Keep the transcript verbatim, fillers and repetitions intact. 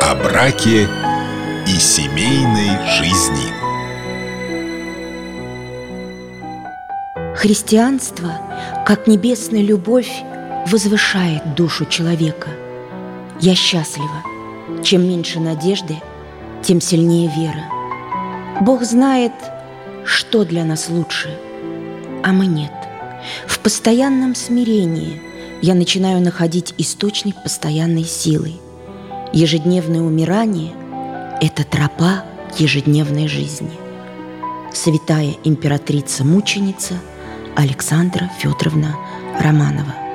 О браке и семейной жизни. Христианство, как небесная любовь, возвышает душу человека. Я счастлива. Чем меньше надежды, тем сильнее вера. Бог знает, что для нас лучше, а мы нет. В постоянном смирении я начинаю находить источник постоянной силы. Ежедневное умирание – это тропа к ежедневной жизни. Святая императрица-мученица Александра Федоровна Романова.